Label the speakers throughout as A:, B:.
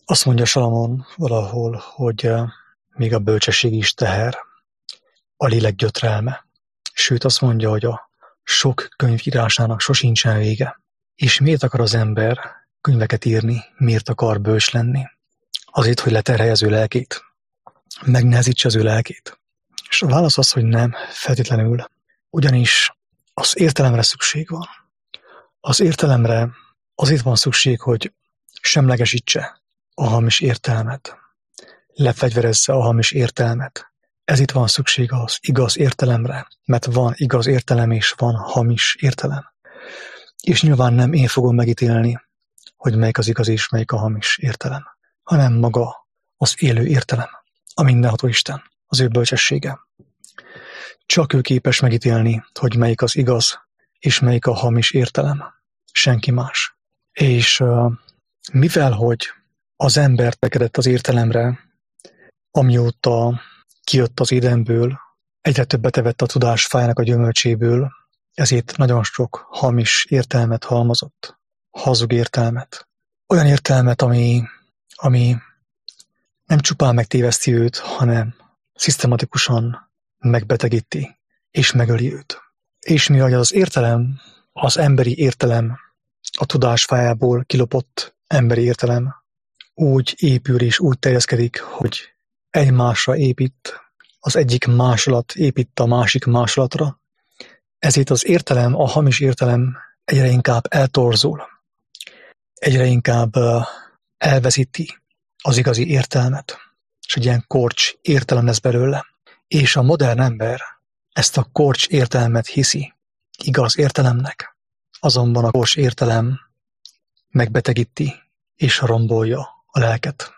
A: Azt mondja Salamon valahol, hogy még a bölcsesség is teher, a lélek gyötrelme. Sőt, azt mondja, hogy a sok könyv írásának sosincsen vége. És miért akar az ember könyveket írni, miért akar bölcs lenni? Azért, hogy leterhelje az ő lelkét, megnehezítse az ő lelkét. És a válasz az, hogy nem, feltétlenül. Ugyanis az értelemre szükség van. Az értelemre azért van szükség, hogy semlegesítse a hamis értelmet, lefegyverezze a hamis értelmet. Ez itt van szükség az igaz értelemre, mert van igaz értelem és van hamis értelem. És nyilván nem én fogom megítélni, hogy melyik az igaz és melyik a hamis értelem, hanem maga az élő értelem, a mindenható Isten, az ő bölcsessége. Csak ő képes megítélni, hogy melyik az igaz és melyik a hamis értelem. Senki más. És mivel, hogy az ember tekedett az értelemre, amióta kijött az Édenből, egyre többet evett a tudás fájának a gyümölcséből, ezért nagyon sok hamis értelmet halmozott, hazug értelmet. Olyan értelmet, ami nem csupán megtéveszti őt, hanem szisztematikusan megbetegíti és megöli őt. És mivel az értelem, az emberi értelem, a tudás fájából kilopott emberi értelem úgy épül és úgy terjeszkedik, hogy egymásra épít, az egyik másolat épít a másik másolatra, ezért az értelem, a hamis értelem egyre inkább eltorzul, egyre inkább elveszíti az igazi értelmet, és egy ilyen korcs értelem lesz belőle. És a modern ember ezt a korcs értelmet hiszi igaz értelemnek, azonban a korcs értelem megbetegíti és rombolja a lelket.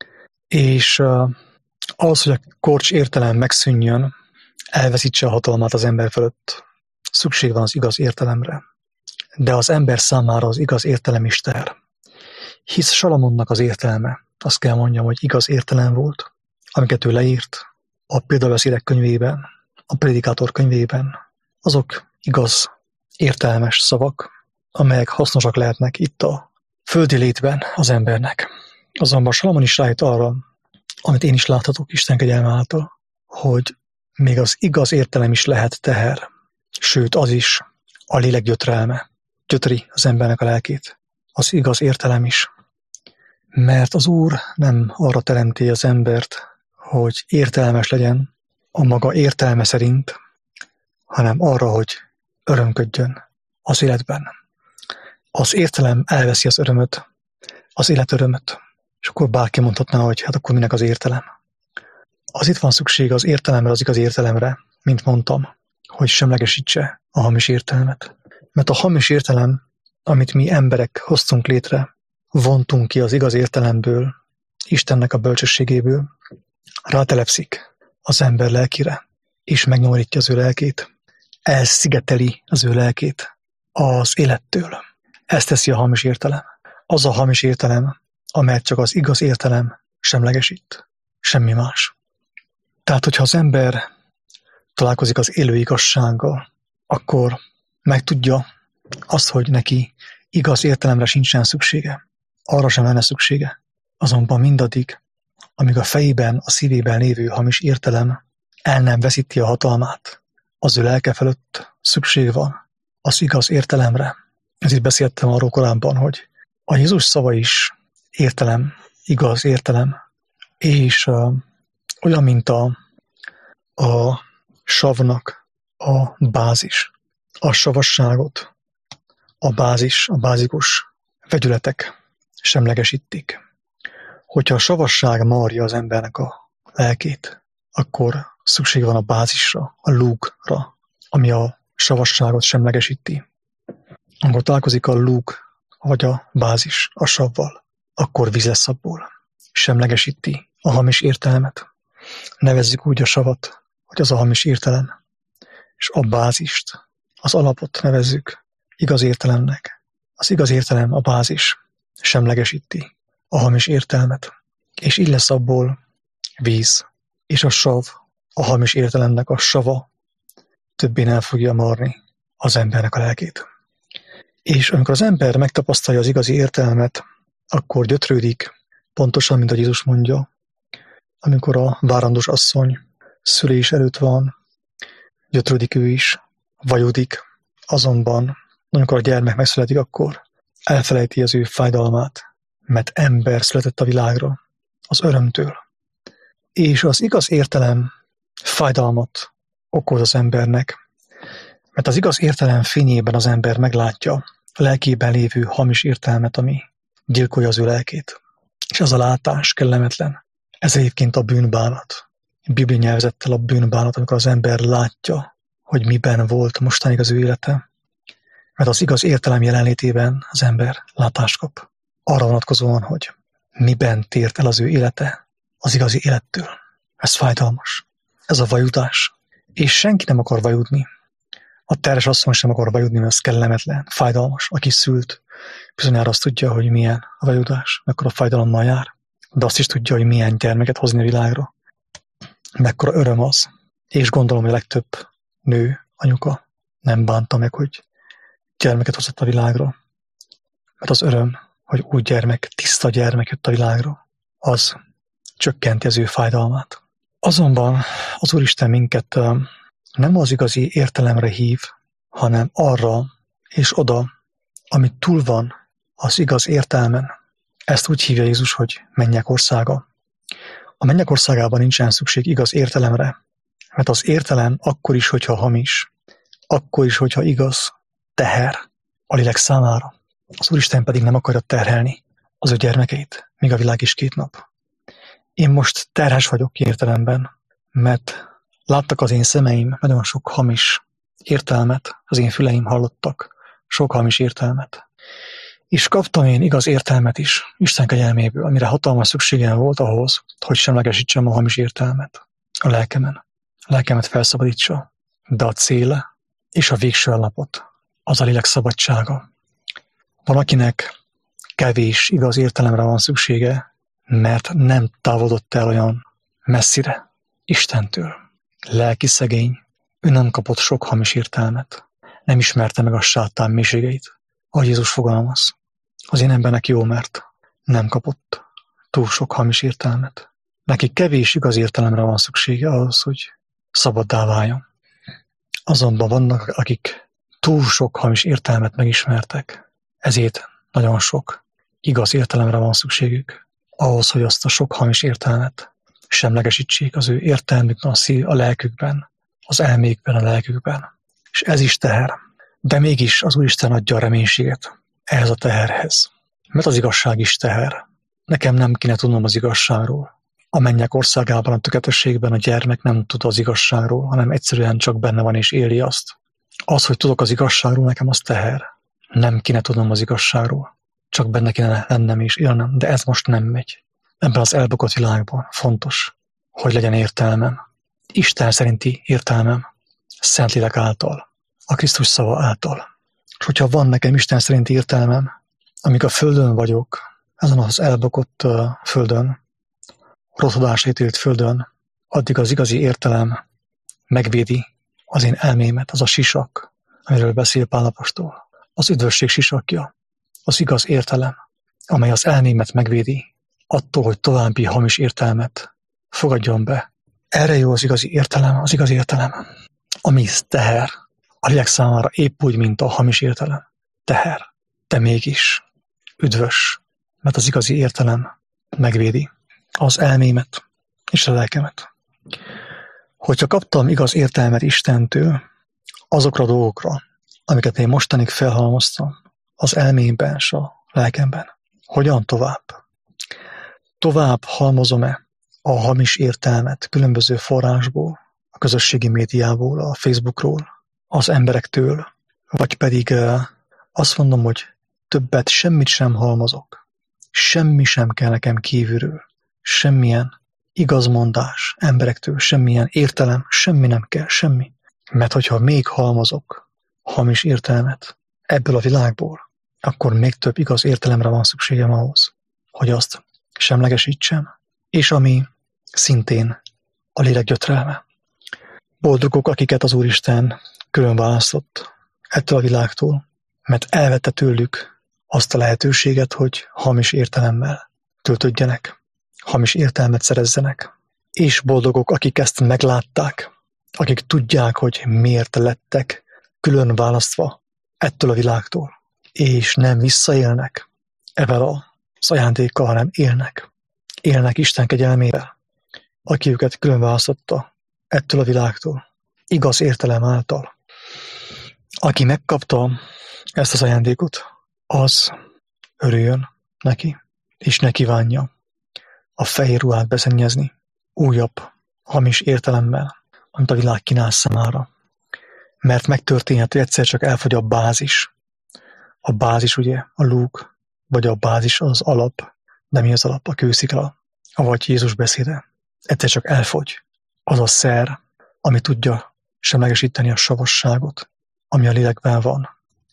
A: És ahhoz, hogy a korcs értelem megszűnjön, elveszítse a hatalmát az ember fölött, szükség van az igaz értelemre. De az ember számára az igaz értelem is teher. Hisz Salamonnak az értelme, azt kell mondjam, hogy igaz értelem volt, amiket ő leírt a példabeszédek könyvében, a prédikátor könyvében. Azok igaz, értelmes szavak, amelyek hasznosak lehetnek itt a földi létben az embernek. Azonban Salamon is rájött arra, amit én is láthatok Isten kegyelme által, hogy még az igaz értelem is lehet teher, sőt az is a lélek gyötrelme, gyötri az embernek a lelkét, az igaz értelem is. Mert az Úr nem arra teremti az embert, hogy értelmes legyen a maga értelme szerint, hanem arra, hogy örömködjön az életben. Az értelem elveszi az örömöt, az élet örömöt, és akkor bárki mondhatná, hogy hát akkor minek az értelem. Az itt van szükség az értelemre, az igaz értelemre, mint mondtam, hogy semlegesítse a hamis értelmet. Mert a hamis értelem, amit mi emberek hoztunk létre, vontunk ki az igaz értelemből, Istennek a bölcsességéből, rátelepszik az ember lelkére, és megnyomorítja az ő lelkét, elszigeteli az ő lelkét az élettől. Ezt teszi a hamis értelem. Az a hamis értelem, amelyet csak az igaz értelem semlegesít. Semmi más. Tehát, hogyha az ember találkozik az élő igazsággal, akkor megtudja azt, hogy neki igaz értelemre sincsen szüksége. Arra sem lenne szüksége. Azonban mindaddig, amíg a fejében, a szívében lévő hamis értelem el nem veszíti a hatalmát, az ő lelke felett szükség van az igaz értelemre. Ezért beszéltem arról korábban, hogy a Jézus szava is értelem, igaz értelem, és olyan, mint a savnak a bázis, a savasságot, a bázikus vegyületek semlegesítik. Hogyha a savasság marja az embernek a lelkét, akkor szükség van a bázisra, a lúgra, ami a savasságot semlegesíti. Amikor találkozik a lúg, vagy a bázis a savval, akkor víz lesz abból. Semlegesíti a hamis értelmet. Nevezzük úgy a savat, hogy az a hamis értelem, és a bázist, az alapot nevezzük igaz értelemnek. Az igaz értelem, a bázis semlegesíti a hamis értelmet, és így lesz abból víz, és a sav, a hamis értelemnek a sava többé nem fogja marni az embernek a lelkét. És amikor az ember megtapasztalja az igazi értelmet, akkor gyötrődik, Pontosan, mint a Jézus mondja, amikor a várandós asszony szülés előtt van, gyötrődik ő is, vajudik, azonban, amikor a gyermek megszületik, akkor elfelejti az ő fájdalmát, mert ember született a világra, az örömtől. És az igaz értelem fájdalmat okoz az embernek, mert az igaz értelem fényében az ember meglátja a lelkében lévő hamis értelmet, ami gyilkolja az ő lelkét. És az a látás kellemetlen. Ez egyébként a bűnbánat. Biblia nyelvezettel a bűnbánat, amikor az ember látja, hogy miben volt mostanig az ő élete. Mert az igaz értelem jelenlétében az ember látást kap. Arra vonatkozóan, hogy miben tért el az ő élete az igazi élettől. Ez fájdalmas. Ez a vajudás. És senki nem akar vajudni. A terhes asszony sem akar vajudni, mert ez kellemetlen, fájdalmas. Aki szült, bizonyára azt tudja, hogy milyen a vajudás, mekkora fájdalommal jár. De azt is tudja, hogy milyen gyermeket hozni a világra. Mekkora öröm az. És gondolom, hogy a legtöbb nő, anyuka nem bánta meg, hogy gyermeket hozott a világra. Mert az öröm, hogy új gyermek, tiszta gyermek jött a világra, az csökkenti az ő fájdalmát. Azonban az Úristen minket nem az igazi értelemre hív, hanem arra és oda, ami túl van az igaz értelmen. Ezt úgy hívja Jézus, hogy mennyek országa. A mennyek országában nincsen szükség igaz értelemre, mert az értelem akkor is, hogyha hamis, akkor is, hogyha igaz, teher a lélek számára. Az Úristen pedig nem akarja terhelni az ő gyermekeit, míg a világ is 2 nap. Én most terhes vagyok értelemben, mert láttak az én szemeim nagyon sok hamis értelmet, az én füleim hallottak sok hamis értelmet. És kaptam én igaz értelmet is Isten kegyelméből, amire hatalmas szükségem volt ahhoz, hogy semlegesítsem a hamis értelmet a lelkemen. A lelkemet felszabadítsa, de a cél és a végső állapot az a lélek szabadsága. Van, akinek kevés igaz értelemre van szüksége, mert nem távolodott el olyan messzire Istentől. Lelki szegény, ő nem kapott sok hamis értelmet, nem ismerte meg a sátán mélységeit, ahogy Jézus fogalmaz. Az én embernek jó, mert nem kapott túl sok hamis értelmet. Neki kevés igaz értelemre van szüksége ahhoz, hogy szabaddá váljon. Azonban vannak, akik túl sok hamis értelmet megismertek, ezért nagyon sok igaz értelemre van szükségük, ahhoz, hogy azt a sok hamis értelmet semlegesítsék az ő értelmükben, a lelkükben, az elmékben, a lelkükben. És ez is teher. De mégis az Úristen adja a reménységet ehhez a teherhez. Mert az igazság is teher. Nekem nem kéne tudnom az igazságról. A mennyek országában, a tökéletességben a gyermek nem tud az igazságról, hanem egyszerűen csak benne van és éli azt. Az, hogy tudok az igazságról, nekem az teher. Nem kéne tudnom az igazságról. Csak benne kéne lennem és élnem, de ez most nem megy. Ebben az elbukott világban fontos, hogy legyen értelmem. Isten szerinti értelmem, Szentlélek által, a Krisztus szava által. És hogyha van nekem Isten szerinti értelmem, amíg a földön vagyok, ezen az elbukott földön, rothadásra ítélt földön, addig az igazi értelem megvédi az én elmémet, az a sisak, amiről beszél Pál apostol. Az üdvösség sisakja, az igaz értelem, amely az elmémet megvédi attól, hogy további hamis értelmet fogadjon be. Erre jó az igazi értelem, ami teher, a lélek számára épp úgy, mint a hamis értelem. Teher, de mégis üdvös, mert az igazi értelem megvédi az elmémet és a lelkemet. Hogyha kaptam igaz értelmet Istentől azokra a dolgokra, amiket én mostanig felhalmoztam az elmémben és a lelkemben, hogyan tovább? Tovább halmozom-e a hamis értelmet különböző forrásból, a közösségi médiából, a Facebookról, az emberektől, vagy pedig azt mondom, hogy többet semmit sem halmozok. Semmi sem kell nekem kívülről. Semmilyen igazmondás emberektől, semmilyen értelem, semmi nem kell, semmi. Mert hogyha még halmozok hamis értelmet ebből a világból, akkor még több igaz értelemre van szükségem ahhoz, hogy azt semlegesítsem, és ami szintén a lélek gyötrelme. Boldogok, akiket az Úristen külön választott ettől a világtól, mert elvette tőlük azt a lehetőséget, hogy hamis értelemmel töltődjenek, hamis értelmet szerezzenek, és boldogok, akik ezt meglátták, akik tudják, hogy miért lettek külön választva ettől a világtól, és nem visszaélnek ezzel az ajándékkal, hanem élnek Isten kegyelmével, aki őket külön választotta ettől a világtól, igaz értelem által. Aki megkapta ezt az ajándékot, az örüljön neki, és ne kívánja a fehér ruhát beszennyezni újabb, hamis értelemmel, amit a világ kínál számára. Mert megtörténhet, hogy egyszer csak elfogy a bázis. A bázis ugye a lúg, vagy a bázis az alap, de mi az alap? A kőszikla, avagy Jézus beszéde. Egyszer csak elfogy az a szer, ami tudja semlegesíteni a savasságot, ami a lélekben van.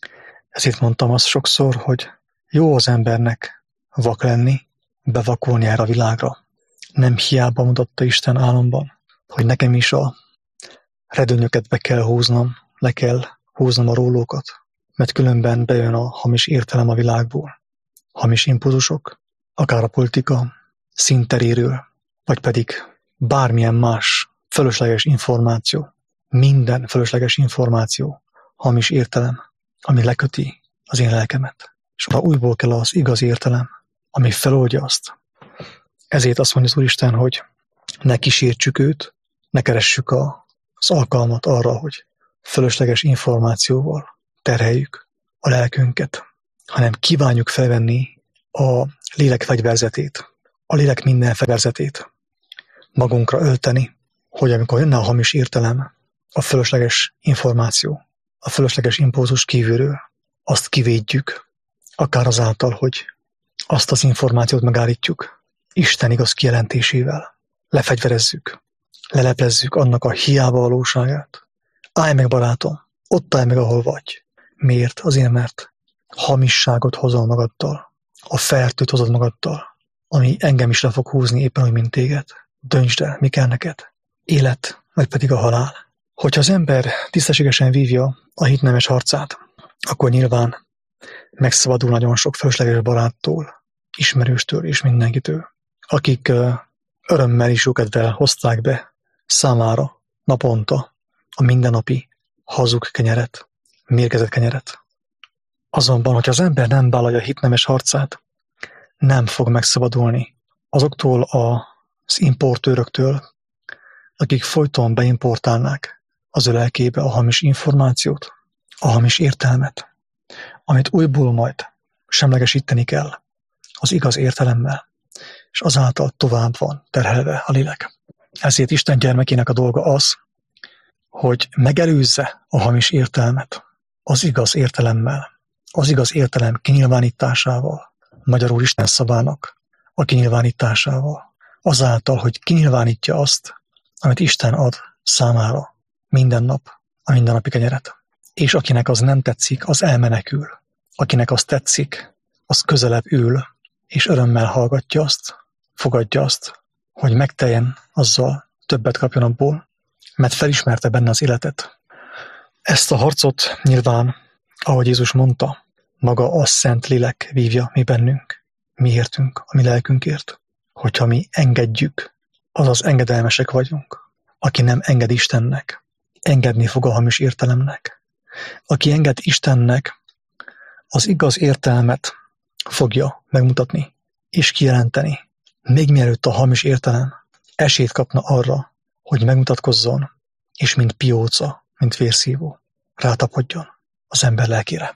A: Ezért mondtam azt sokszor, hogy jó az embernek vak lenni, bevakulni erre a világra. Nem hiába mutatta Isten álomban, hogy nekem is a redőnyöket be kell húznom, le kell húznom a rólókat, mert különben bejön a hamis értelem a világból. Hamis impulzusok, akár a politika színteréről, vagy pedig bármilyen más fölösleges információ, minden fölösleges információ, hamis értelem, ami leköti az én lelkemet. És arra újból kell az igaz értelem, ami feloldja azt. Ezért azt mondja az Úristen, hogy ne kísértsük őt, ne keressük az alkalmat arra, hogy fölösleges információval terheljük a lelkünket, hanem kívánjuk felvenni a lélek fegyverzetét, a lélek minden fegyverzetét magunkra ölteni, hogy amikor jönne a hamis értelem, a fölösleges információ, a fölösleges impulzus kívülről, azt kivédjük, akár azáltal, hogy azt az információt megállítjuk Isten igaz kijelentésével. Lefegyverezzük, leleplezzük annak a hiába valóságát. Állj meg, barátom, ott állj meg, ahol vagy. Miért? Azért, mert hamisságot hozol magaddal, a fertőt hozod magaddal, ami engem is le fog húzni éppen úgy, mint téged. Döntsd el, mi kell neked. Élet, vagy pedig a halál. Hogyha az ember tisztességesen vívja a hit nemes harcát, akkor nyilván megszabadul nagyon sok fölösleges baráttól, ismerőstől és mindenkitől, akik örömmel és jókedvel hozták be számára naponta a mindennapi hazug kenyeret, mérgezett kenyeret. Azonban, hogyha az ember nem vállalja a hitnemes harcát, nem fog megszabadulni azoktól az importőröktől, akik folyton beimportálnák az ő lelkébe a hamis információt, a hamis értelmet, amit újból majd semlegesíteni kell az igaz értelemmel, és azáltal tovább van terhelve a lélek. Ezért Isten gyermekének a dolga az, hogy megelőzze a hamis értelmet az igaz értelemmel, az igaz értelem kinyilvánításával, magyarul Isten szavának a kinyilvánításával, azáltal, hogy kinyilvánítja azt, amit Isten ad számára minden nap, a mindennapi kenyeret. És akinek az nem tetszik, az elmenekül. Akinek az tetszik, az közelebb ül, és örömmel hallgatja azt, fogadja azt, hogy megteljen azzal, többet kapjon abból, mert felismerte benne az életet. Ezt a harcot nyilván, ahogy Jézus mondta, maga a Szent Lélek vívja mi bennünk, mi értünk, a mi lelkünkért. Hogyha mi engedjük, azaz engedelmesek vagyunk. Aki nem enged Istennek, engedni fog a hamis értelemnek. Aki enged Istennek, az igaz értelmet fogja megmutatni és kijelenteni, még mielőtt a hamis értelem esélyt kapna arra, hogy megmutatkozzon, és mint pióca, mint vérszívó, rátapadjon az ember lelkére.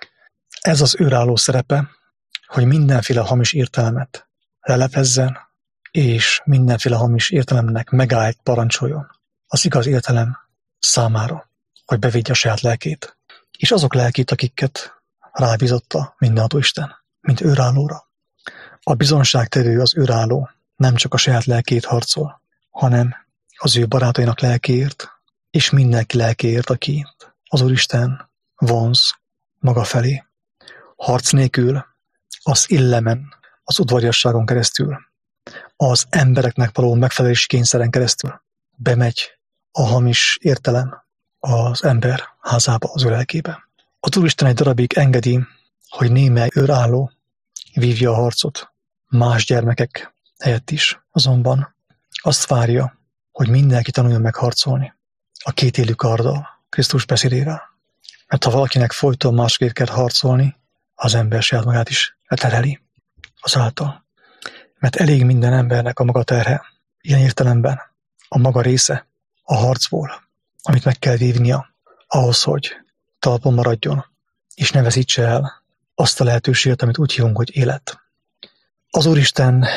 A: Ez az őrálló szerepe, hogy mindenféle hamis értelmet lelepezzen, és mindenféle hamis értelemnek megállt parancsoljon az igaz értelem számára, hogy bevédje a saját lelkét, és azok lelkét, akiket rábízotta mindenható Isten, mint őrállóra. A bizonságtevő, az őrálló nem csak a saját lelkét harcol, hanem az ő barátainak lelkéért, és mindenki lelkéért, aki az Úristen vonz maga felé. Harc nélkül, az illemen, az udvariasságon keresztül, az embereknek való megfelelési kényszeren keresztül bemegy a hamis értelem az ember házába, az ő lelkébe. Az Úristen egy darabig engedi, hogy némely őrálló vívja a harcot más gyermekek helyett is azonban azt várja, hogy mindenki tanuljon meg harcolni a kétélű karddal, Krisztus beszédével. Mert ha valakinek folyton másokért kell harcolni, az ember saját magát is leterheli azáltal. Mert elég minden embernek a maga terhe, ilyen értelemben a maga része a harcból, amit meg kell vívnia ahhoz, hogy talpon maradjon, és ne veszítse el azt a lehetőséget, amit úgy hívunk, hogy élet. Az Úristen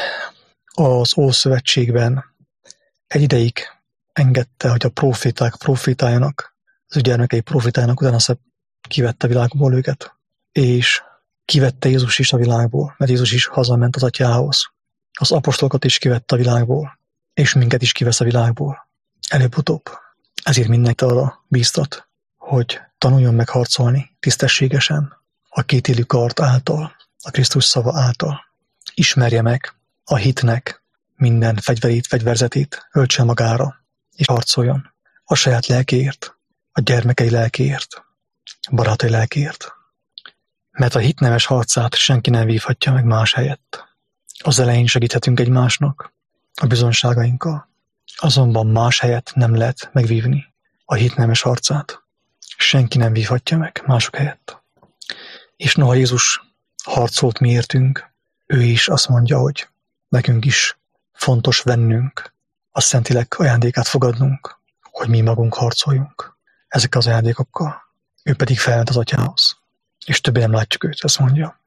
A: az Ószövetségben egy ideig engedte, hogy a proféták profétáljanak, az ő gyermekei profétáljanak, utána kivette a világból őket, és kivette Jézus is a világból, mert Jézus is hazament az atyához. Az apostolokat is kivette a világból, és minket is kivesz a világból. Előbb-utóbb. Ezért mindenkit arra bíztat, hogy tanuljon meg harcolni tisztességesen, a kétélű kard által, a Krisztus szava által. Ismerje meg a hitnek minden fegyverét, fegyverzetét, öltse magára, és harcoljon a saját lelkéért, a gyermekei lelkéért, a barátai lelkéért. Mert a hit nemes harcát senki nem vívhatja meg más helyett. Az elején segíthetünk egymásnak, a bizonyságainkkal, azonban más helyett nem lehet megvívni a hit nemes harcát. Senki nem vívhatja meg mások helyett. És noha Jézus harcolt miértünk, ő is azt mondja, hogy nekünk is fontos vennünk, a Szentlélek ajándékát fogadnunk, hogy mi magunk harcoljunk ezekkel az ajándékokkal. Ő pedig felment az atyához, és többé nem látjuk őt, ezt mondja.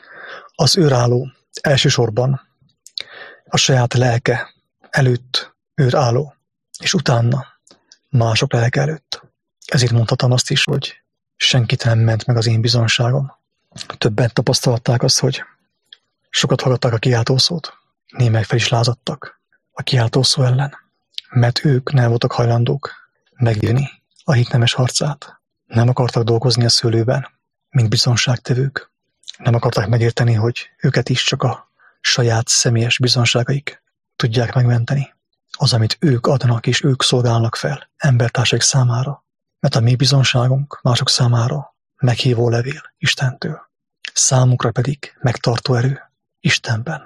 A: Az őrálló elsősorban a saját lelke előtt őrálló, és utána mások lelke előtt. Ezért mondhatom azt is, hogy senkit nem ment meg az én bizonságom. Többen tapasztalták azt, hogy sokat hallgatták a kiáltószót, némelyek fel is lázadtak a kiáltószó ellen, mert ők nem voltak hajlandók megvívni a hitnemes harcát. Nem akartak dolgozni a szőlőben, mint bizonságtevők. Nem akarták megérteni, hogy őket is csak a saját személyes bizonságaik tudják megmenteni. Az, amit ők adnak és ők szolgálnak fel embertársaik számára. Mert a mi bizonságunk mások számára meghívó levél Istentől. Számukra pedig megtartó erő Istenben.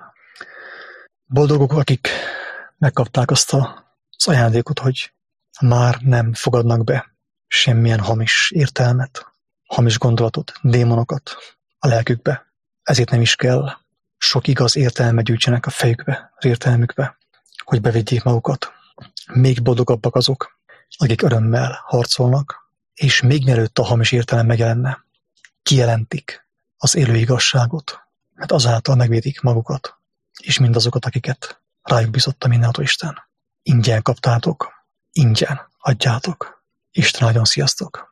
A: Boldogok, akik megkapták azt az ajándékot, hogy már nem fogadnak be semmilyen hamis értelmet, hamis gondolatot, démonokat a lelkükbe. Ezért nem is kell sok igaz értelmet gyűjtsenek a fejükbe, az értelmükbe, hogy bevigyék magukat. Még boldogabbak azok, akik örömmel harcolnak, és még mielőtt a hamis értelem megjelenne, kijelentik az élő igazságot, mert azáltal megvédik magukat, és mindazokat, akiket rájuk bízott a mindenható Isten. Ingyen kaptátok, ingyen adjátok. Isten áldjon, sziasztok!